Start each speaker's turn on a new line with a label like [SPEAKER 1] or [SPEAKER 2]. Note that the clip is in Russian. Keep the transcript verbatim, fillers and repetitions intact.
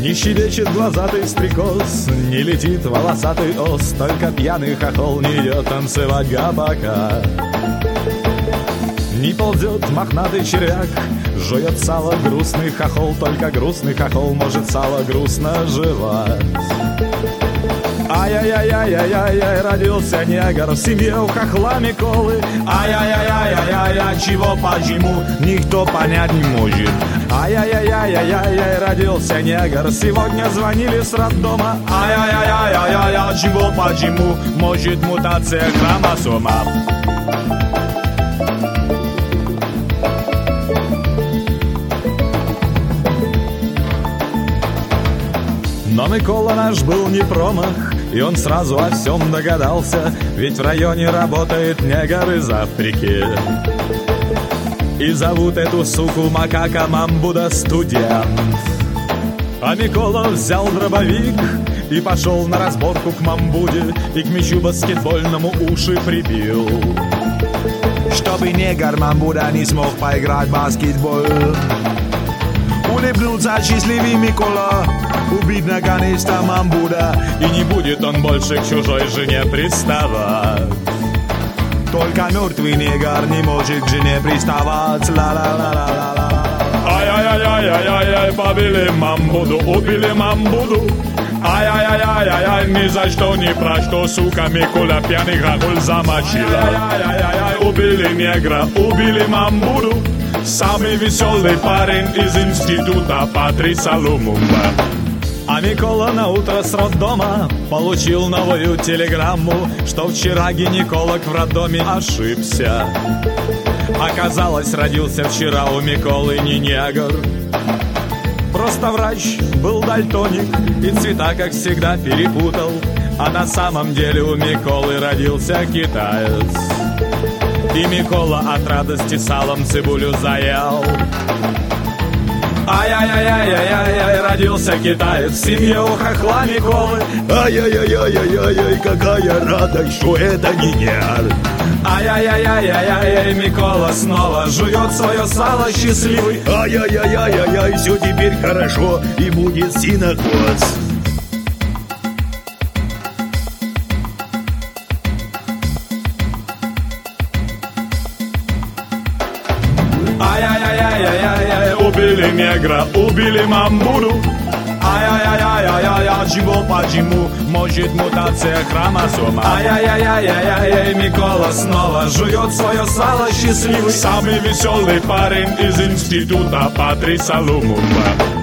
[SPEAKER 1] Не щебечет глазатый стрекоз, не летит волосатый ос, только пьяный хохол не идет танцевать гопака. Не ползет мохнатый червяк, жует сало грустный хохол, только грустный хохол может сало грустно жевать. Ай-яй-яй-яй-яй-яй, родился негр в семье у хохла Миколы. Ай-яй-яй-яй-яй-яй, чего, почему, никто понять не может. Ай-яй-яй-яй-яй-яй, родился негр, сегодня звонили с роддома. Ай-яй-яй-яй-яй, чего, почему, может мутация хромосома. Но Микола наш был не промах, и он сразу о всем догадался, ведь в районе работает негр из Африки. И зовут эту суку макака Мамбуда студент. А Микола взял дробовик и пошел на разборку к Мамбуде, и к мячу баскетбольному уши прибил, чтобы негр Мамбуда не смог поиграть в баскетбол. Улыбнулся счастливый Микола, убить наконец-то Мамбуда, и не будет он больше к чужой жене приставать. Только мертвый негр не может к жене приставать. Ла-ла-ла-ла-ла-ла. Ай-яй-яй-яй-яй-яй, побили Мамбуду, убили Мамбуду. Ай-яй-яй-яй-яй, ни за что, ни про что, сука, Микола пьяный хохол замочила. Ай-яй-яй-яй, убили негра, убили Мамбуду. Самый веселый парень из института Патриса Лумумба. А Микола на утро с роддома получил новую телеграмму, что вчера гинеколог в роддоме ошибся. Оказалось, родился вчера у Миколы не негр. Просто врач был дальтоник и цвета, как всегда, перепутал. А на самом деле у Миколы родился китаец. И Микола от радости салом цибулю заел. Ай-яй-яй-яй-яй-яй, родился китаец в семье у хохла Миколы. Ай-яй-яй-яй-яй-яй, какая радость, что это не негр. Ай-яй-яй-яй-яй-яй, Микола снова жует свое сало счастливый. Ай-яй-яй-яй-яй, все теперь хорошо и будет синокос. Ай-яй-яй-яй-яй-яй, убили негра, убили Мамбуду. Ай-яй-яй-яй-яй, чего, почему, может мутация хромосома. Ай-яй-яй-яй-яй, Микола снова жует свое сало счастливый. Самый веселый парень из института Патриса Лумумба.